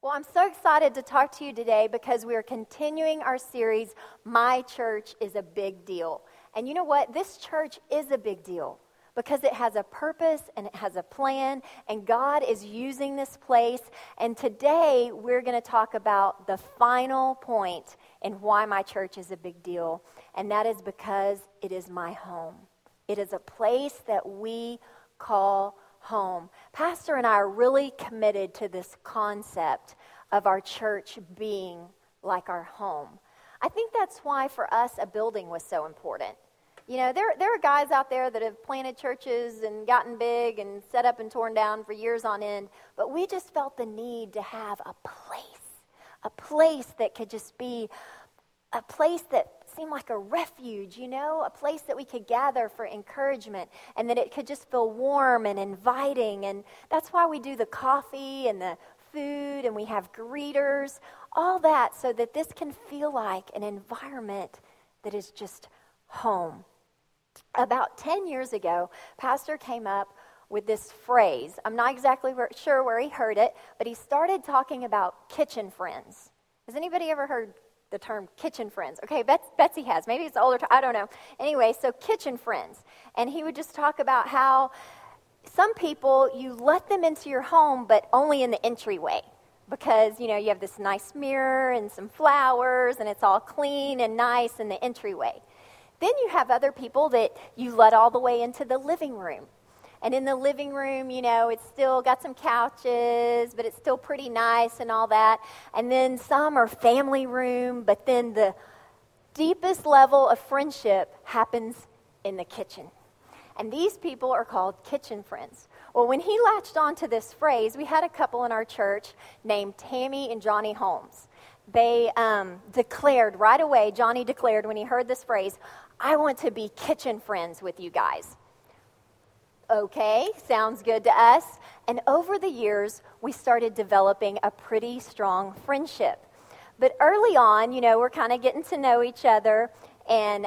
Well, I'm so excited to talk to you today because we are continuing our series, My Church is a Big Deal. And you know what? This church is a big deal because it has a purpose and it has a plan, and God is using this place. And today we're going to talk about the final point in why my church is a big deal, and that is because it is my home. It is a place that we call home. Pastor and I are really committed to this concept of our church being like our home. I think that's why for us a building was so important. You know, there are guys out there that have planted churches and gotten big and set up and torn down for years on end, but we just felt the need to have a place that could just be a place that seemed like a refuge, you know, a place that we could gather for encouragement, and that it could just feel warm and inviting. And that's why we do the coffee and the food, and we have greeters, all that, so that this can feel like an environment that is just home. About 10 years ago, Pastor came up with this phrase. I'm not exactly sure where he heard it, but he started talking about kitchen friends. Has anybody ever heard the term kitchen friends? Okay, Betsy has. Maybe it's older. I don't know. Anyway, so kitchen friends. And he would just talk about how some people, you let them into your home, but only in the entryway. Because, you know, you have this nice mirror and some flowers, and it's all clean and nice in the entryway. Then you have other people that you let all the way into the living room. And in the living room, you know, it's still got some couches, but it's still pretty nice and all that. And then some are family room, but then the deepest level of friendship happens in the kitchen. And these people are called kitchen friends. Well, when he latched onto this phrase, we had a couple in our church named Tammy and Johnny Holmes. They declared right away, Johnny declared when he heard this phrase, "I want to be kitchen friends with you guys." Okay, sounds good to us. And over the years, we started developing a pretty strong friendship. But early on, you know, we're kind of getting to know each other, and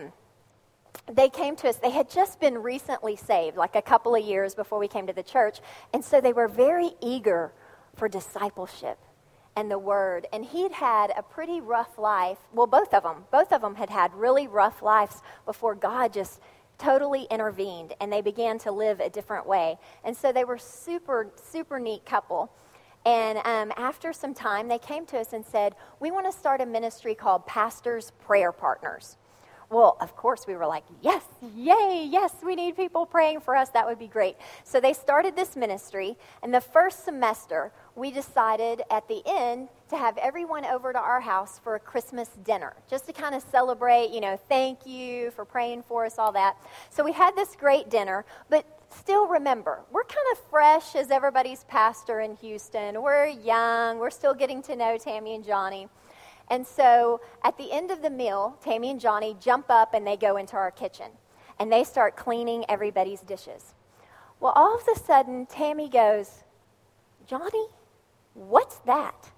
they came to us. They had just been recently saved, like a couple of years before we came to the church, and so they were very eager for discipleship and the Word. And he'd had a pretty rough life. Well, both of them had had really rough lives before God just totally intervened, and they began to live a different way. And so they were super, super neat couple. And after some time, they came to us and said, "We want to start a ministry called Pastor's Prayer Partners." Well, of course, we were like, yes, yay, yes, we need people praying for us. That would be great. So they started this ministry, and the first semester, we decided at the end to have everyone over to our house for a Christmas dinner, just to kind of celebrate, you know, thank you for praying for us, all that. So we had this great dinner, but still remember, we're kind of fresh as everybody's pastor in Houston. We're young. We're still getting to know Tammy and Johnny. And so at the end of the meal, Tammy and Johnny jump up and they go into our kitchen. And they start cleaning everybody's dishes. Well, all of a sudden, Tammy goes, "Johnny, what's that?"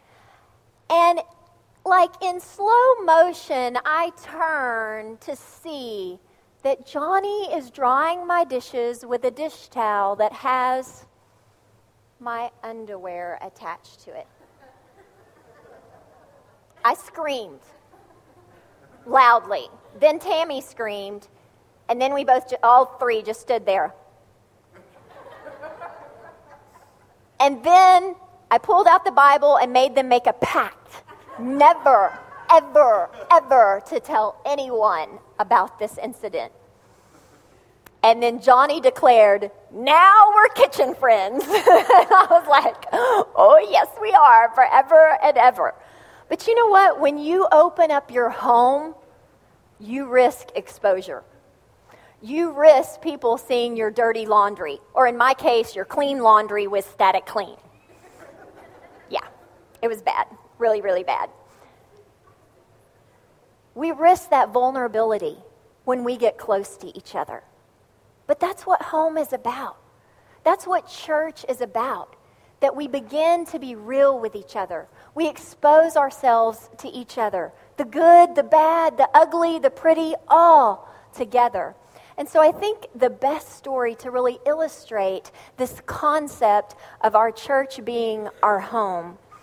And like in slow motion, I turn to see that Johnny is drying my dishes with a dish towel that has my underwear attached to it. I screamed loudly. Then Tammy screamed, and then we both, all three, just stood there. And then I pulled out the Bible and made them make a pact. Never, ever, ever to tell anyone about this incident. And then Johnny declared, "Now we're kitchen friends." And I was like, "Oh, yes, we are, forever and ever." But you know what? When you open up your home, you risk exposure. You risk people seeing your dirty laundry, or in my case, your clean laundry with static clean. Yeah, it was bad. Really, really bad. We risk that vulnerability when we get close to each other. But that's what home is about. That's what church is about. That we begin to be real with each other. We expose ourselves to each other. The good, the bad, the ugly, the pretty, all together. And so I think the best story to really illustrate this concept of our church being our home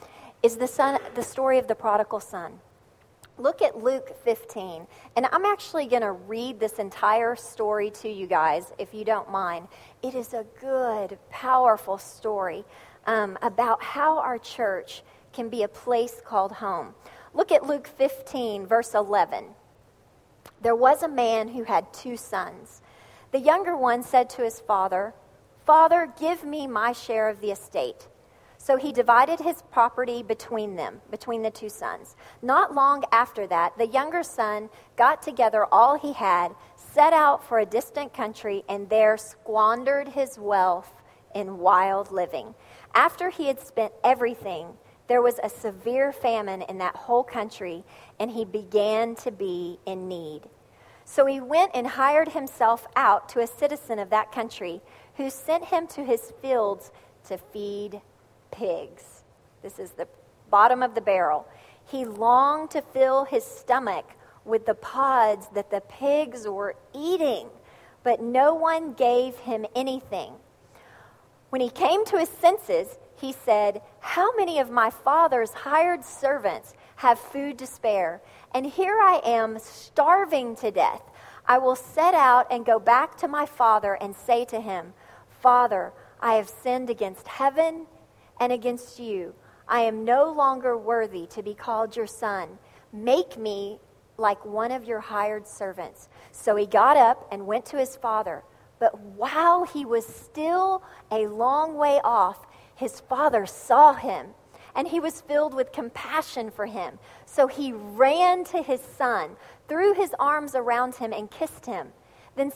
is the story of the prodigal son. Look at Luke 15, and I'm actually going to read this entire story to you guys, if you don't mind. It is a good, powerful story about how our church can be a place called home. Look at Luke 15, verse 11. There was a man who had 2 sons. The younger one said to his father, "Father, give me my share of the estate." So he divided his property between them, between the 2 sons. Not long after that, the younger son got together all he had, set out for a distant country, and there squandered his wealth in wild living. After he had spent everything, there was a severe famine in that whole country, and he began to be in need. So he went and hired himself out to a citizen of that country, who sent him to his fields to feed pigs. This is the bottom of the barrel. He longed to fill his stomach with the pods that the pigs were eating, but no one gave him anything. When he came to his senses, he said, "How many of my father's hired servants have food to spare? And here I am starving to death. I will set out and go back to my father and say to him, 'Father, I have sinned against heaven and against you. I am no longer worthy to be called your son. Make me like one of your hired servants.' So he got up and went to his father. But while he was still a long way off, his father saw him, and he was filled with compassion for him. So he ran to his son, threw his arms around him, and kissed him. Then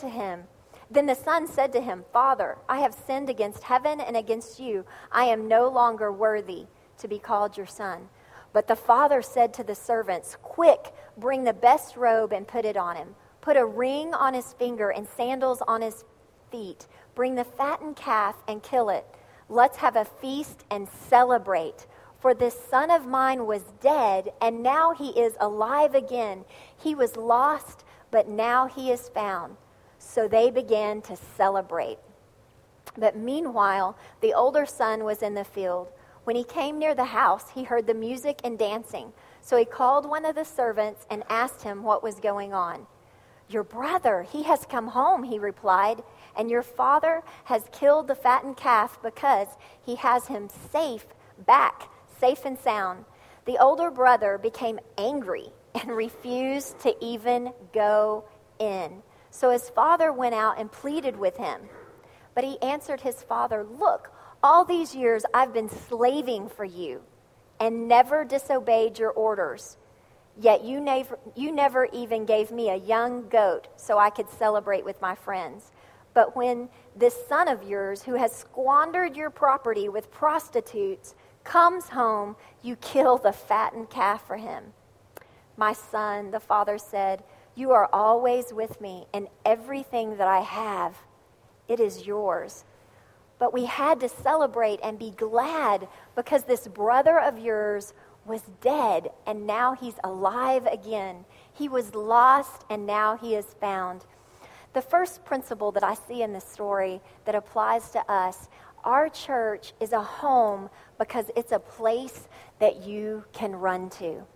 the son said to him, 'Father, I have sinned against heaven and against you. I am no longer worthy to be called your son.' But the father said to the servants, 'Quick, bring the best robe and put it on him. Put a ring on his finger and sandals on his feet. Bring the fattened calf and kill it. Let's have a feast and celebrate. For this son of mine was dead, and now he is alive again. He was lost, but now he is found.' So they began to celebrate. But meanwhile, the older son was in the field. When he came near the house, he heard the music and dancing. So he called one of the servants and asked him what was going on. 'Your brother, he has come home,' he replied, 'and your father has killed the fattened calf because he has him safe and sound.' The older brother became angry and refused to even go in. So his father went out and pleaded with him. But he answered his father, 'Look, all these years I've been slaving for you and never disobeyed your orders. Yet you never even gave me a young goat so I could celebrate with my friends. But when this son of yours, who has squandered your property with prostitutes, comes home, you kill the fattened calf for him.' 'My son,' the father said, 'you are always with me, and everything that I have, it is yours. But we had to celebrate and be glad because this brother of yours was dead, and now he's alive again. He was lost, and now he is found.'" The first principle that I see in this story that applies to us, our church is a home because it's a place that you can run to.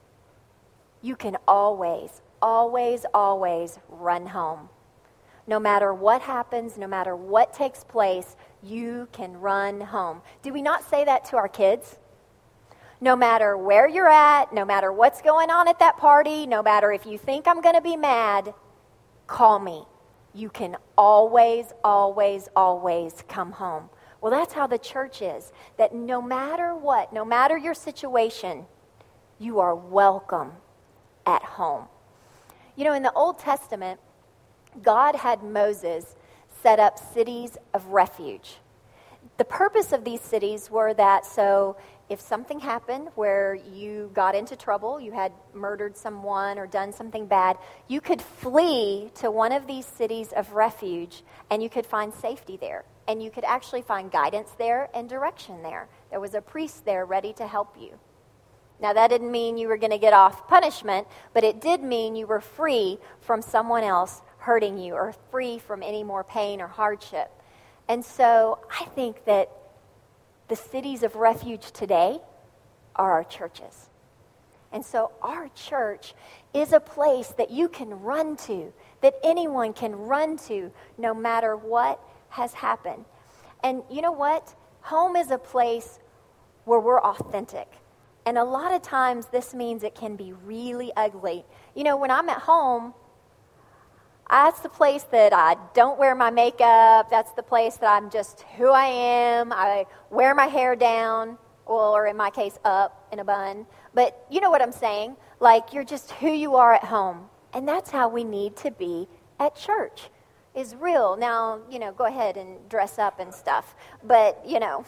You can always, always, always run home. No matter what happens, no matter what takes place, you can run home. Do we not say that to our kids? No matter where you're at, no matter what's going on at that party, no matter if you think I'm going to be mad, call me. You can always, always, always come home. Well, that's how the church is, that no matter what, no matter your situation, you are welcome at home. You know, in the Old Testament, God had Moses set up cities of refuge. The purpose of these cities were that so if something happened where you got into trouble, you had murdered someone or done something bad, you could flee to one of these cities of refuge and you could find safety there. And you could actually find guidance there and direction there. There was a priest there ready to help you. Now, that didn't mean you were going to get off punishment, but it did mean you were free from someone else hurting you or free from any more pain or hardship. And so I think that the cities of refuge today are our churches. And so our church is a place that you can run to, that anyone can run to no matter what has happened. And you know what? Home is a place where we're authentic. And a lot of times this means it can be really ugly. You know, when I'm at home, that's the place that I don't wear my makeup. That's the place that I'm just who I am. I wear my hair down, or in my case, up in a bun. But you know what I'm saying? Like, you're just who you are at home. And that's how we need to be at church, is real. Now, you know, go ahead and dress up and stuff. But, you know,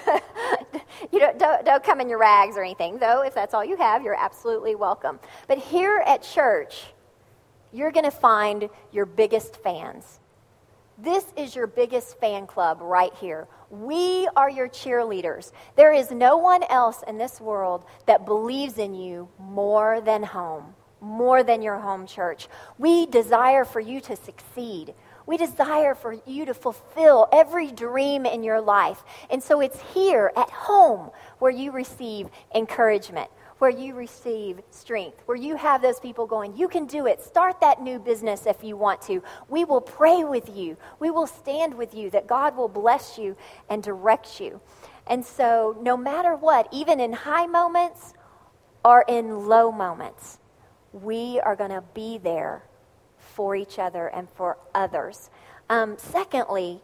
don't come in your rags or anything. Though, if that's all you have, you're absolutely welcome. But here at church, you're going to find your biggest fans. This is your biggest fan club right here. We are your cheerleaders. There is no one else in this world that believes in you more than home, more than your home church. We desire for you to succeed. We desire for you to fulfill every dream in your life. And so it's here at home where you receive encouragement, where you receive strength, where you have those people going, you can do it. Start that new business if you want to. We will pray with you. We will stand with you, that God will bless you and direct you. And so no matter what, even in high moments or in low moments, we are going to be there for each other and for others. Secondly,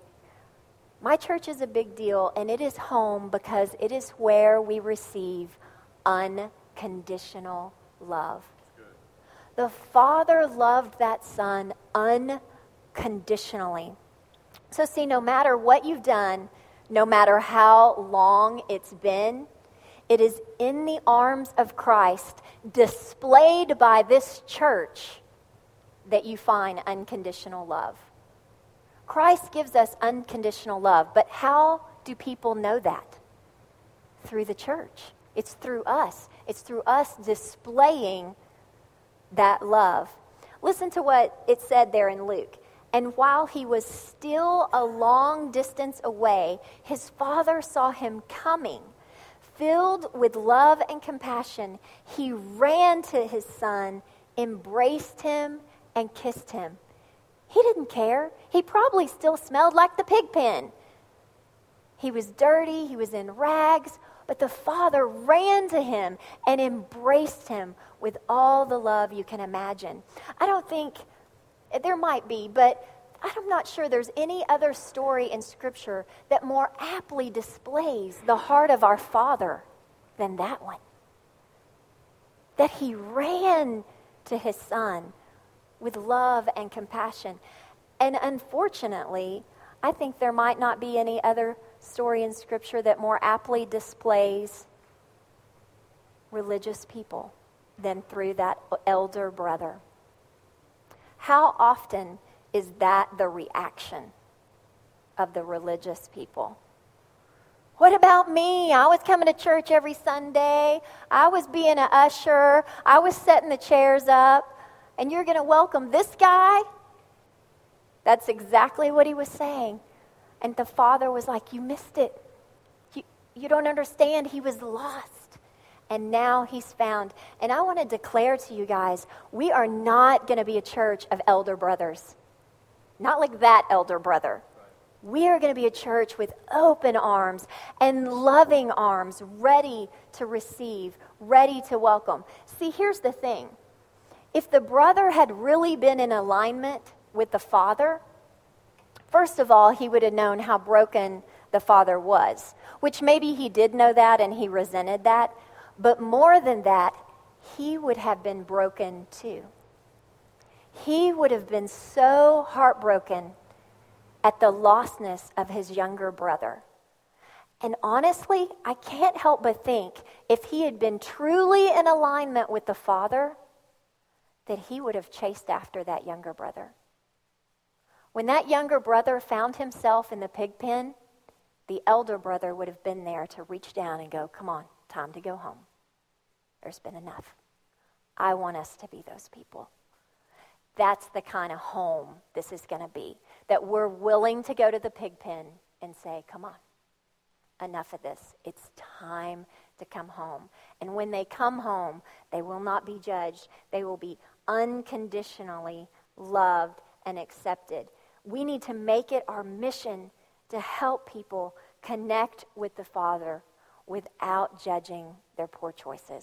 my church is a big deal, and it is home because it is where we receive unconditional love. The Father loved that Son unconditionally. So see, no matter what you've done, no matter how long it's been, it is in the arms of Christ, displayed by this church, that you find unconditional love. Christ gives us unconditional love, but how do people know that? Through the church. It's through us. It's through us displaying that love. Listen to what it said there in Luke. And while he was still a long distance away, his father saw him coming. Filled with love and compassion, he ran to his son, embraced him, and kissed him. He didn't care. He probably still smelled like the pig pen. He was dirty. He was in rags. But the father ran to him and embraced him with all the love you can imagine. I don't think, there might be, but I'm not sure there's any other story in Scripture that more aptly displays the heart of our Father than that one. That he ran to his son with love and compassion. And unfortunately, I think there might not be any other story in Scripture that more aptly displays religious people than through that elder brother. How often is that the reaction of the religious people? What about me? I was coming to church every Sunday. I was being an usher. I was setting the chairs up. And you're going to welcome this guy? That's exactly what he was saying. And the father was like, you missed it. You don't understand. He was lost. And now he's found. And I want to declare to you guys, we are not going to be a church of elder brothers. Not like that elder brother. We are going to be a church with open arms and loving arms, ready to receive, ready to welcome. See, here's the thing. If the brother had really been in alignment with the father, first of all, he would have known how broken the father was, which maybe he did know that and he resented that. But more than that, he would have been broken too. He would have been so heartbroken at the lostness of his younger brother. And honestly, I can't help but think if he had been truly in alignment with the father, that he would have chased after that younger brother. When that younger brother found himself in the pig pen, the elder brother would have been there to reach down and go, come on, time to go home. There's been enough. I want us to be those people. That's the kind of home this is going to be, that we're willing to go to the pig pen and say, come on, enough of this. It's time to come home. And when they come home, they will not be judged. They will be unconditionally loved and accepted. We need to make it our mission to help people connect with the Father without judging their poor choices.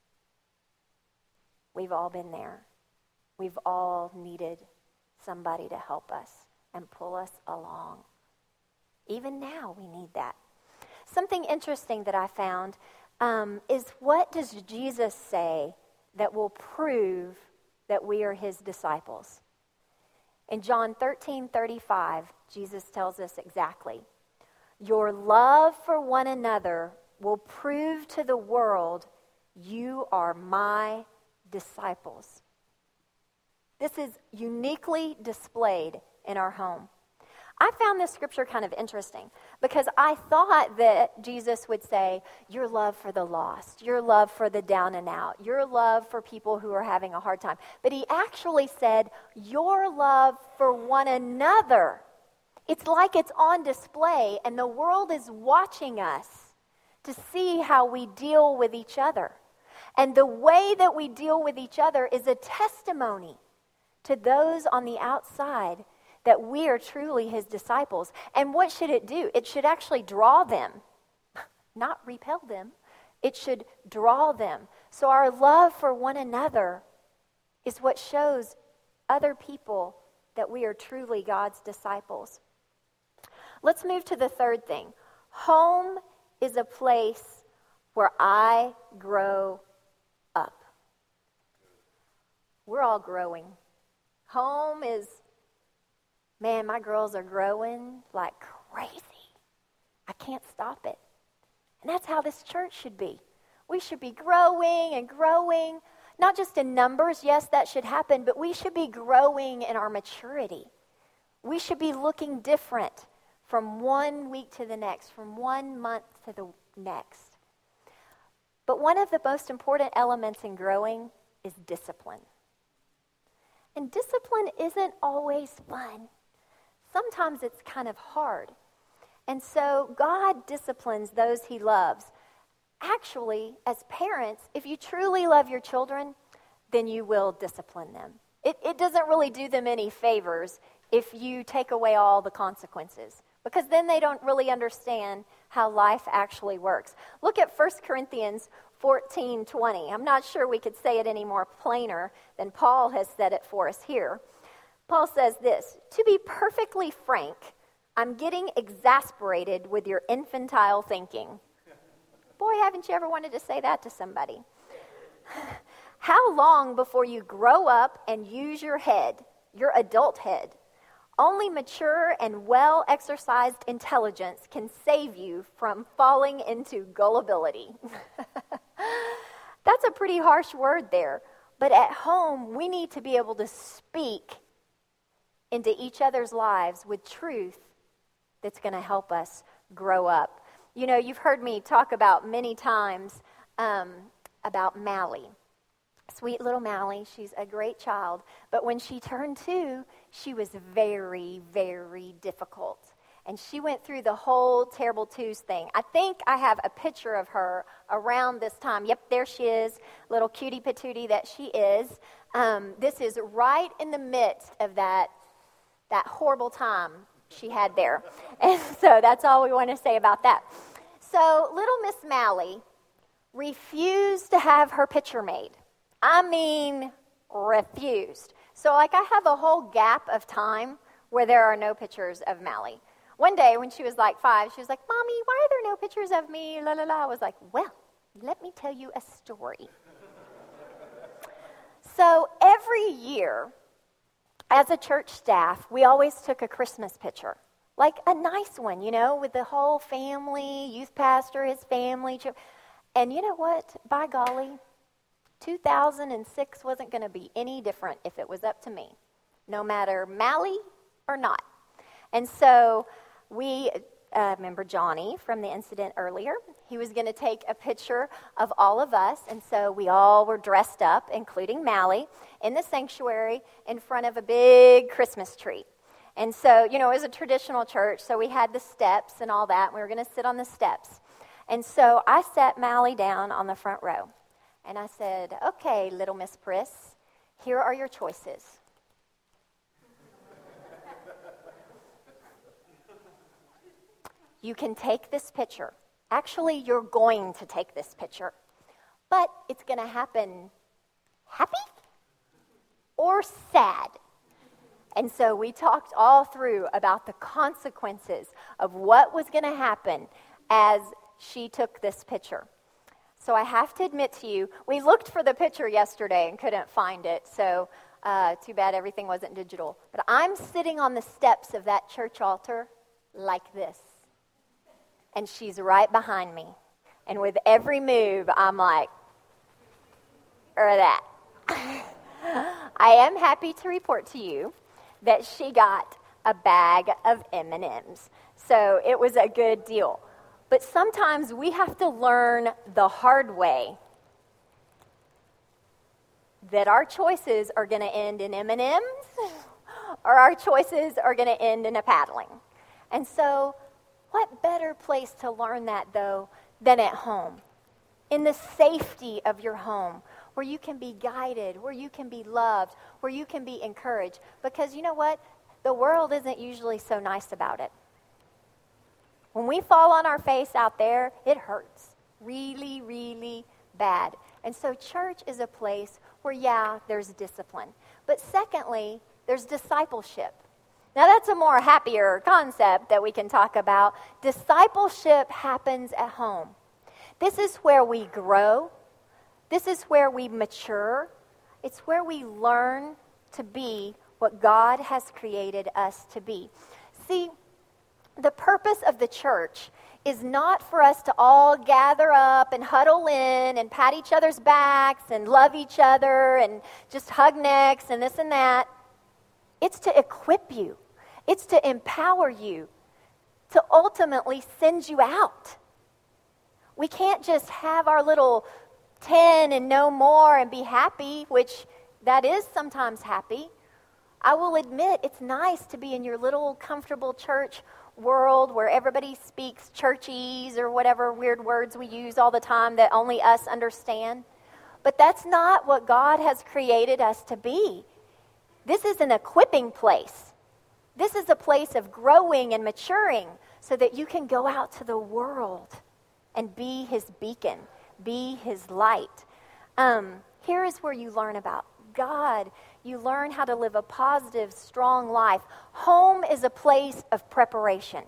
We've all been there. We've all needed somebody to help us and pull us along. Even now, we need that. Something interesting that I found is, what does Jesus say that will prove that we are his disciples? In John 13:35, Jesus tells us exactly, your love for one another will prove to the world you are my disciples. This is uniquely displayed in our home. I found this scripture kind of interesting because I thought that Jesus would say, your love for the lost, your love for the down and out, your love for people who are having a hard time. But he actually said, your love for one another. It's like it's on display and the world is watching us to see how we deal with each other. And the way that we deal with each other is a testimony to those on the outside that we are truly his disciples. And what should it do? It should actually draw them, not repel them. It should draw them. So our love for one another is what shows other people that we are truly God's disciples. Let's move to the third thing. Home is a place where I grow up. We're all growing. Home is, man, my girls are growing like crazy. I can't stop it. And that's how this church should be. We should be growing and growing, not just in numbers. Yes, that should happen, but we should be growing in our maturity. We should be looking different from 1 week to the next, from 1 month to the next. But one of the most important elements in growing is discipline. And discipline isn't always fun. Sometimes it's kind of hard. And so God disciplines those he loves. Actually, as parents, if you truly love your children, then you will discipline them. It doesn't really do them any favors if you take away all the consequences, because then they don't really understand how life actually works. Look at 1 Corinthians 14:20. I'm not sure we could say it any more plainer than Paul has said it for us here. Paul says this, to be perfectly frank, I'm getting exasperated with your infantile thinking. Boy, haven't you ever wanted to say that to somebody? How long before you grow up and use your head, your adult head? Only mature and well-exercised intelligence can save you from falling into gullibility. That's a pretty harsh word there. But at home, we need to be able to speak into each other's lives with truth that's going to help us grow up. You know, you've heard me talk about many times about Mally. Sweet little Mally, she's a great child. But when she turned 2, she was very, very difficult. And she went through the whole terrible twos thing. I think I have a picture of her around this time. Yep, there she is, little cutie patootie that she is. This is right in the midst of that horrible time she had there. And so that's all we want to say about that. So little Miss Mally refused to have her picture made. I mean, refused. So I have a whole gap of time where there are no pictures of Mally. One day when she was like 5, she was like, Mommy, why are there no pictures of me? La, la, la. I was like, well, let me tell you a story. So every year, as a church staff, we always took a Christmas picture. Like a nice one, you know, with the whole family, youth pastor, his family. And you know what? By golly, 2006 wasn't going to be any different if it was up to me, no matter Mally or not. And so we remember Johnny from the incident earlier. He was going to take a picture of all of us, and so we all were dressed up, including Mally, in the sanctuary in front of a big Christmas tree. And so, you know, it was a traditional church, so we had the steps and all that, and we were going to sit on the steps. And so I sat Mally down on the front row. And I said, okay, little Miss Priss, here are your choices. You can take this picture. Actually, you're going to take this picture. But it's going to happen happy or sad. And so we talked all through about the consequences of what was going to happen as she took this picture. So I have to admit to you, we looked for the picture yesterday and couldn't find it. So too bad everything wasn't digital. But I'm sitting on the steps of that church altar like this. And she's right behind me. And with every move, I'm like, or that. I am happy to report to you that she got a bag of M&Ms. So it was a good deal. But sometimes we have to learn the hard way that our choices are going to end in M&Ms or our choices are going to end in a paddling. And so what better place to learn that, though, than at home? In the safety of your home, where you can be guided, where you can be loved, where you can be encouraged. Because you know what? The world isn't usually so nice about it. When we fall on our face out there, it hurts really, really bad. And so church is a place where, yeah, there's discipline. But secondly, there's discipleship. Now, that's a more happier concept that we can talk about. Discipleship happens at home. This is where we grow. This is where we mature. It's where we learn to be what God has created us to be. See, the purpose of the church is not for us to all gather up and huddle in and pat each other's backs and love each other and just hug necks and this and that. It's to equip you. It's to empower you, to ultimately send you out. We can't just have our little 10 and no more and be happy, which that is sometimes happy. I will admit it's nice to be in your little comfortable church world where everybody speaks churchese or whatever weird words we use all the time that only us understand. But that's not what God has created us to be. This is an equipping place. This is a place of growing and maturing so that you can go out to the world and be his beacon, be his light. Here is where you learn about God. You learn how to live a positive, strong life. Home is a place of preparation.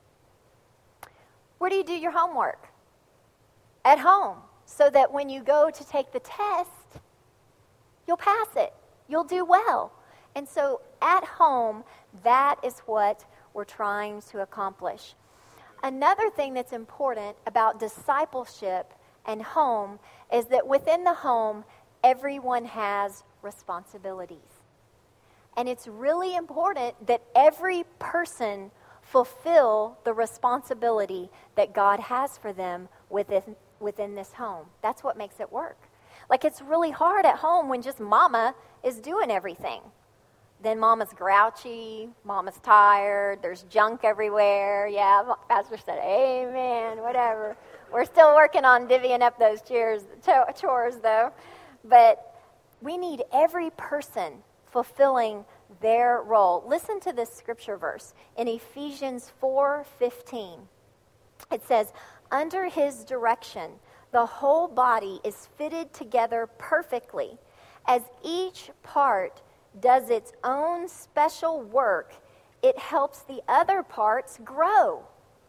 Where do you do your homework? At home, so that when you go to take the test, you'll pass it. You'll do well. And so at home, that is what we're trying to accomplish. Another thing that's important about discipleship and home is that within the home, everyone has responsibilities. And it's really important that every person fulfill the responsibility that God has for them within this home. That's what makes it work. Like, it's really hard at home when just mama is doing everything. Then mama's grouchy, mama's tired, there's junk everywhere. Yeah, pastor said, amen, whatever. We're still working on divvying up those chores though. But we need every person fulfilling their role. Listen to this scripture verse in Ephesians 4:15. It says, under his direction, the whole body is fitted together perfectly. As each part does its own special work, it helps the other parts grow.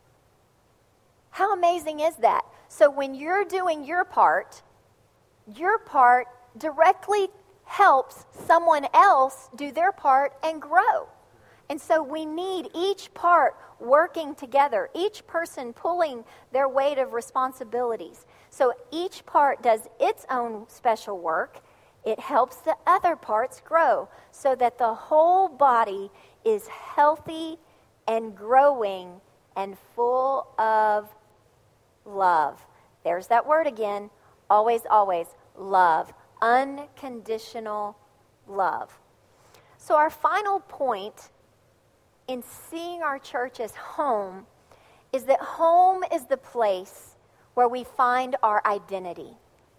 How amazing is that? So when you're doing your part directly helps someone else do their part and grow. And so we need each part working together, each person pulling their weight of responsibilities. So each part does its own special work. It helps the other parts grow so that the whole body is healthy and growing and full of love. There's that word again. Always, always, love. Unconditional love. So our final point in seeing our church as home is that home is the place where we find our identity.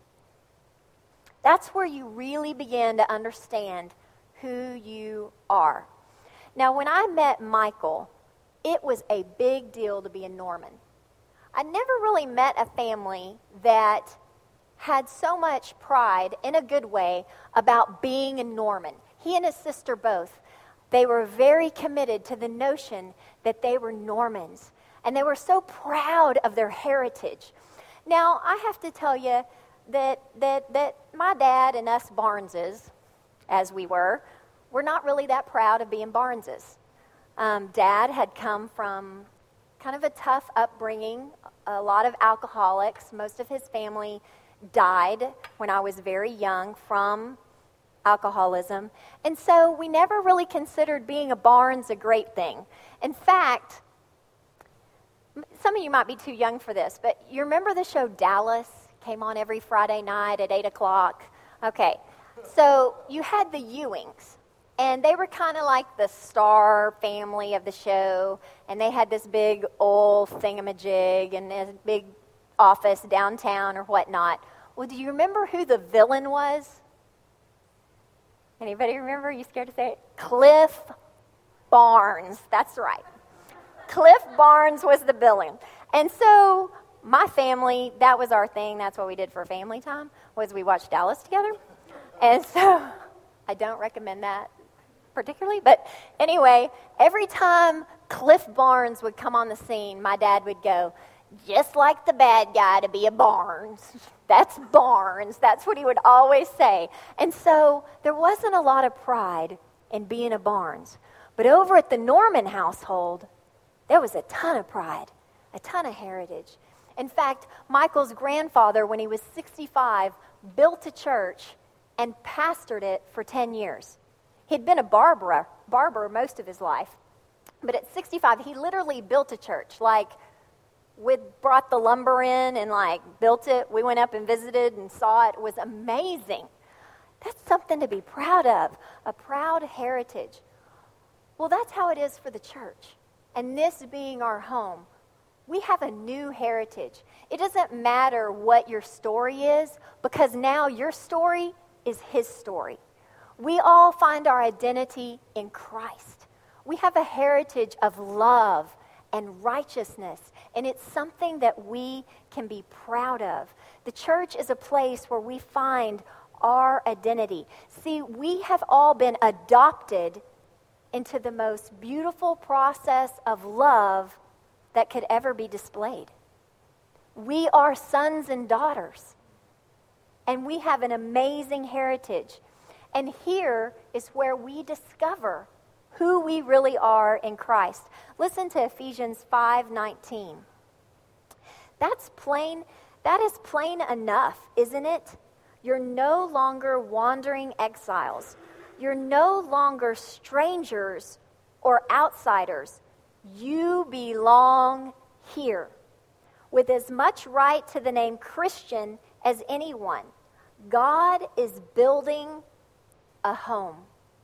That's where you really begin to understand who you are. Now, when I met Michael, it was a big deal to be a Norman. I never really met a family that had so much pride, in a good way, about being a Norman. He and his sister both. They were very committed to the notion that they were Normans. And they were so proud of their heritage. Now, I have to tell you that my dad and us Barneses, as we were not really that proud of being Barneses. Dad had come from kind of a tough upbringing, a lot of alcoholics. Most of his family died when I was very young from alcoholism. And so we never really considered being a Barnes a great thing. In fact, some of you might be too young for this, but you remember the show Dallas? Came on every Friday night at 8 o'clock. Okay, so you had the Ewings, and they were kind of like the star family of the show, and they had this big old thingamajig and a big office downtown or whatnot. Well, do you remember who the villain was? Anybody remember? Are you scared to say it? Cliff Barnes. That's right. Cliff Barnes was the villain. And so my family, that was our thing. That's what we did for family time, was we watched Dallas together. And so I don't recommend that particularly. But anyway, every time Cliff Barnes would come on the scene, my dad would go, just like the bad guy to be a Barnes. That's Barnes. That's what he would always say. And so there wasn't a lot of pride in being a Barnes. But over at the Norman household, there was a ton of pride, a ton of heritage. In fact, Michael's grandfather, when he was 65, built a church and pastored it for 10 years. He'd been a barber most of his life. But at 65, he literally built a church. Like, we brought the lumber in and, built it. We went up and visited and saw it. It was amazing. That's something to be proud of, a proud heritage. Well, that's how it is for the church. And this being our home, we have a new heritage. It doesn't matter what your story is, because now your story is his story. We all find our identity in Christ. We have a heritage of love and righteousness, and it's something that we can be proud of. The church is a place where we find our identity. See, we have all been adopted into the most beautiful process of love that could ever be displayed. We are sons and daughters, and we have an amazing heritage. And here is where we discover who we really are in Christ. Listen to Ephesians 5:19. That is plain enough, isn't it? You're no longer wandering exiles. You're no longer strangers or outsiders. You belong here, with as much right to the name Christian as anyone. God is building a home.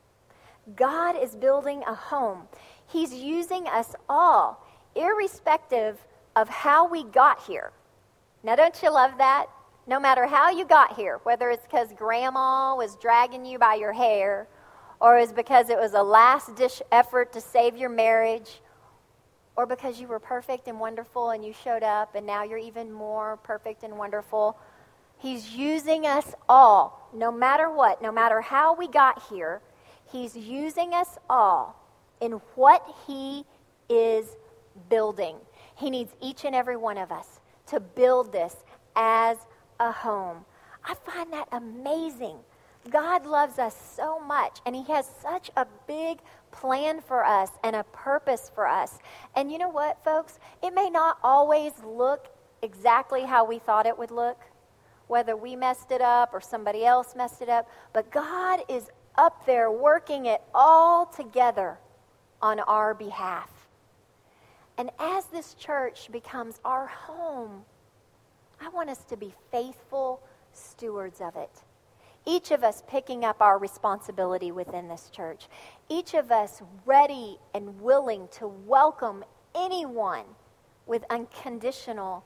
God is building a home. He's using us all, irrespective of how we got here. Now, don't you love that? No matter how you got here, whether it's because grandma was dragging you by your hair, or it's because it was a last-ditch effort to save your marriage, or because you were perfect and wonderful and you showed up and now you're even more perfect and wonderful. He's using us all, no matter what, no matter how we got here. He's using us all in what he is building. He needs each and every one of us to build this as a home. I find that amazing. God loves us so much, and he has such a big plan for us and a purpose for us. And you know what, folks? It may not always look exactly how we thought it would look, whether we messed it up or somebody else messed it up, but God is up there working it all together on our behalf. And as this church becomes our home, I want us to be faithful stewards of it. Each of us picking up our responsibility within this church. Each of us ready and willing to welcome anyone with unconditional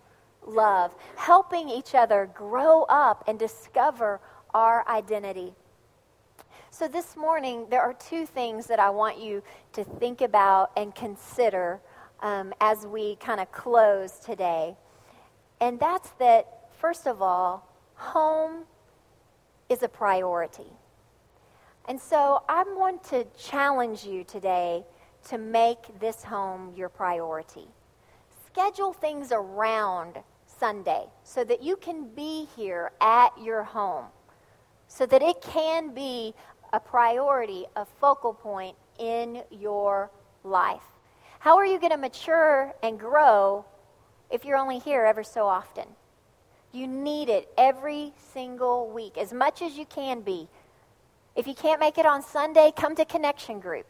love, helping each other grow up and discover our identity. So this morning, there are two things that I want you to think about and consider as we kind of close today. And that's that, first of all, home is a priority. And so I want to challenge you today to make this home your priority. Schedule things around Sunday so that you can be here at your home, so that it can be a priority, a focal point in your life. How are you going to mature and grow if you're only here ever so often? You need it every single week, as much as you can be. If you can't make it on Sunday, come to Connection Group.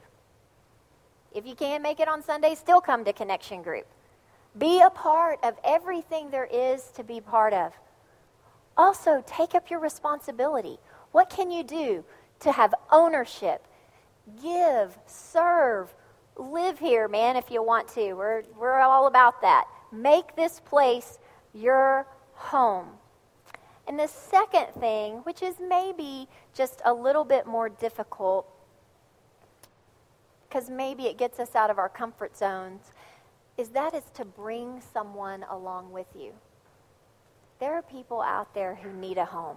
If you can't make it on Sunday, still come to Connection Group. Be a part of everything there is to be part of. Also, take up your responsibility. What can you do to have ownership? Give, serve, live here, man, if you want to. We're all about that. Make this place your home. And the second thing, which is maybe just a little bit more difficult, because maybe it gets us out of our comfort zones, is to bring someone along with you. There are people out there who need a home.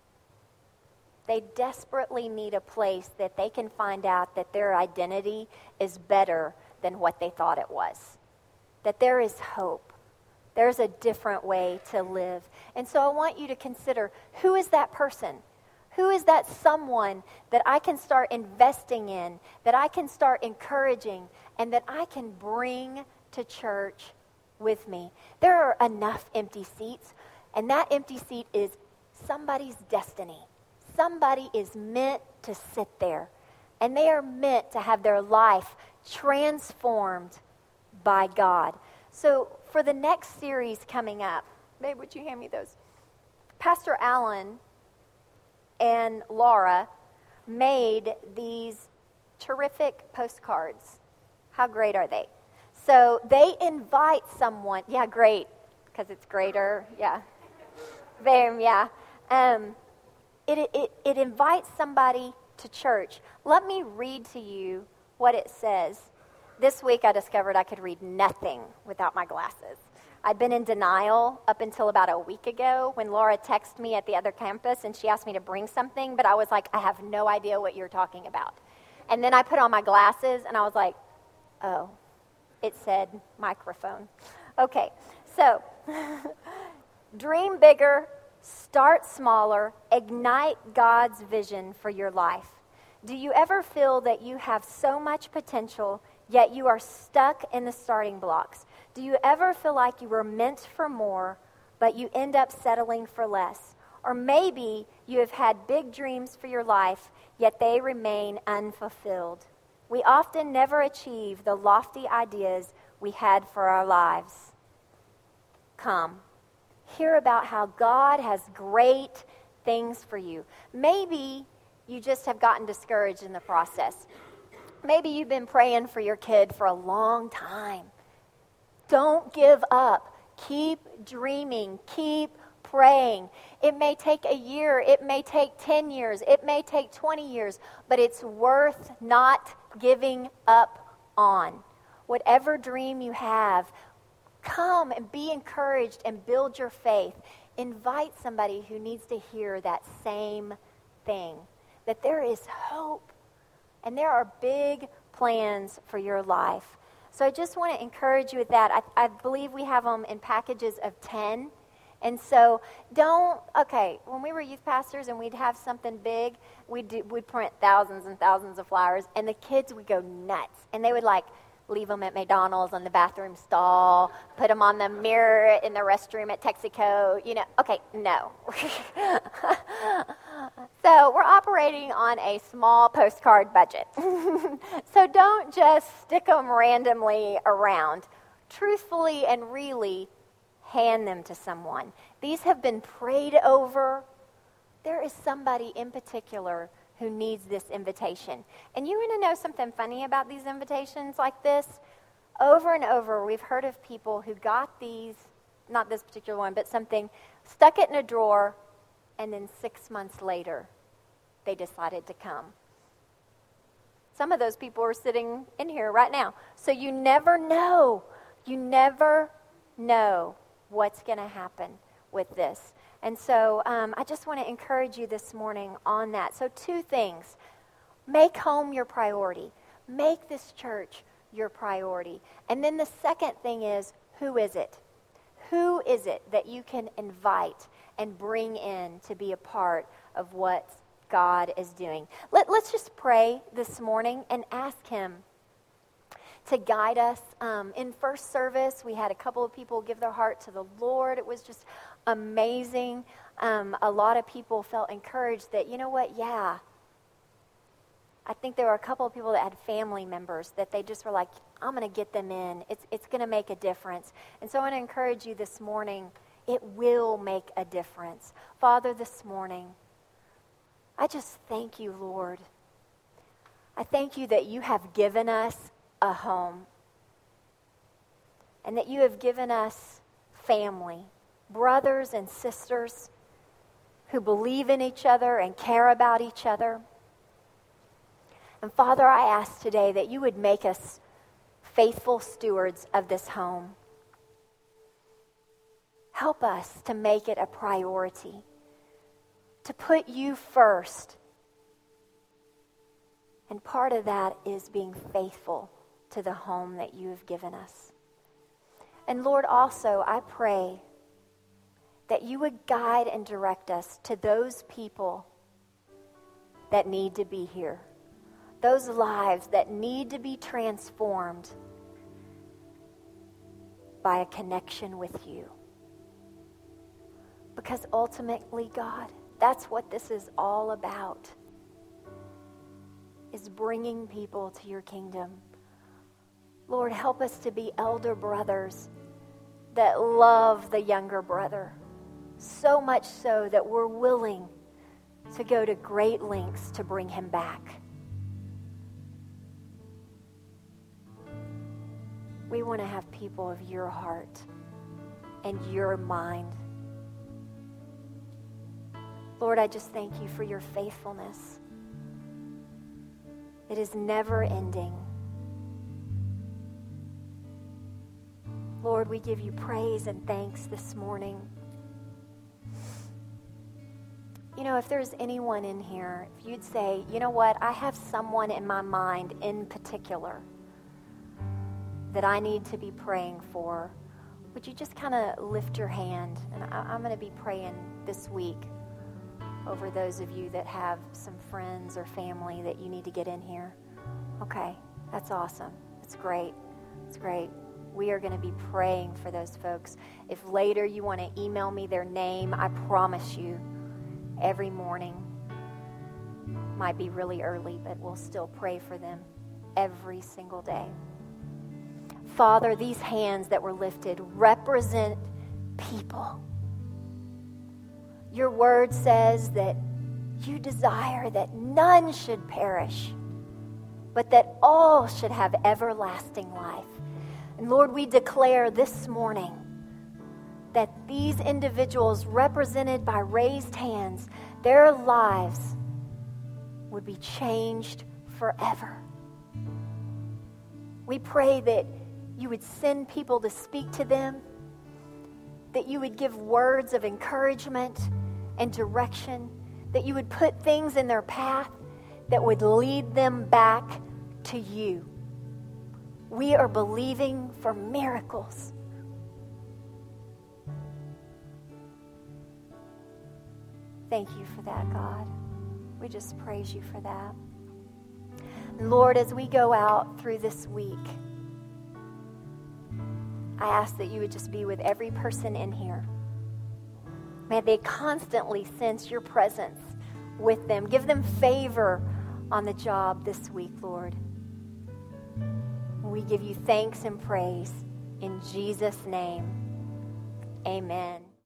They desperately need a place that they can find out that their identity is better than what they thought it was. That there is hope. There's a different way to live. And so I want you to consider, who is that person? Who is that someone that I can start investing in, that I can start encouraging, and that I can bring to church with me? There are enough empty seats, and that empty seat is somebody's destiny. Somebody is meant to sit there, and they are meant to have their life transformed by God. So for the next series coming up, babe, would you hand me those? Pastor Allen and Laura made these terrific postcards. How great are they? So they invite someone. Yeah, great, because it's greater. Yeah. Boom, yeah. It invites somebody to church. Let me read to you what it says. This week I discovered I could read nothing without my glasses. I'd been in denial up until about a week ago when Laura texted me at the other campus and she asked me to bring something, but I was like, I have no idea what you're talking about. And then I put on my glasses and I was like, oh, it said microphone. Okay, so dream bigger, start smaller, ignite God's vision for your life. Do you ever feel that you have so much potential, yet you are stuck in the starting blocks? Do you ever feel like you were meant for more, but you end up settling for less? Or maybe you have had big dreams for your life, yet they remain unfulfilled. We often never achieve the lofty ideas we had for our lives. Come, hear about how God has great things for you. Maybe you just have gotten discouraged in the process. Maybe you've been praying for your kid for a long time. Don't give up. Keep dreaming. Keep praying. It may take a year. It may take 10 years. It may take 20 years. But it's worth not giving up on. Whatever dream you have, come and be encouraged and build your faith. Invite somebody who needs to hear that same thing. That there is hope. And there are big plans for your life. So I just want to encourage you with that. I believe we have them in packages of 10. And so when we were youth pastors and we'd have something big, we'd print thousands and thousands of flowers, and the kids would go nuts. And they would leave them at McDonald's on the bathroom stall, put them on the mirror in the restroom at Texaco, no. So we're operating on a small postcard budget. So don't just stick them randomly around. Truthfully and really hand them to someone. These have been prayed over. There is somebody in particular who needs this invitation. And you want to know something funny about these invitations like this? Over and over, we've heard of people who got these not this particular one, but something, stuck it in a drawer, and then 6 months later, they decided to come. Some of those people are sitting in here right now. So you never know. You never know what's going to happen with this. And so I just want to encourage you this morning on that. So 2 things. Make home your priority. Make this church your priority. And then the second thing is, who is it? Who is it that you can invite and bring in to be a part of what God is doing? Let's just pray this morning and ask him to guide us. In first service, we had a couple of people give their heart to the Lord. It was just amazing. A lot of people felt encouraged that, you know what, yeah. I think there were a couple of people that had family members that they just were like, I'm going to get them in. It's going to make a difference. And so I want to encourage you this morning, it will make a difference. Father, this morning, I just thank you, Lord. I thank you that you have given us a home and that you have given us family, brothers and sisters who believe in each other and care about each other. And Father, I ask today that you would make us faithful stewards of this home. Help us to make it a priority, to put you first. And part of that is being faithful to the home that you have given us. And Lord, also, I pray that you would guide and direct us to those people that need to be here. Those lives that need to be transformed by a connection with you. Because ultimately, God, that's what this is all about, is bringing people to your kingdom. Lord, help us to be elder brothers that love the younger brother, so much so that we're willing to go to great lengths to bring him back. We want to have people of your heart and your mind. Lord, I just thank you for your faithfulness. It is never ending. Lord, we give you praise and thanks this morning. You know, if there's anyone in here, if you'd say, you know what, I have someone in my mind in particular that I need to be praying for, would you just kind of lift your hand? And I'm going to be praying this week over those of you that have some friends or family that you need to get in here. Okay, that's awesome. It's great. It's great. We are going to be praying for those folks. If later you want to email me their name, I promise you, every morning, might be really early, but we'll still pray for them every single day. Father, these hands that were lifted represent people. Your word says that you desire that none should perish, but that all should have everlasting life. And Lord, we declare this morning that these individuals represented by raised hands, their lives would be changed forever. We pray that you would send people to speak to them, that you would give words of encouragement and direction, that you would put things in their path that would lead them back to you. We are believing for miracles. Thank you for that, God. We just praise you for that. Lord, as we go out through this week, I ask that you would just be with every person in here. May they constantly sense your presence with them. Give them favor on the job this week, Lord. We give you thanks and praise in Jesus' name. Amen.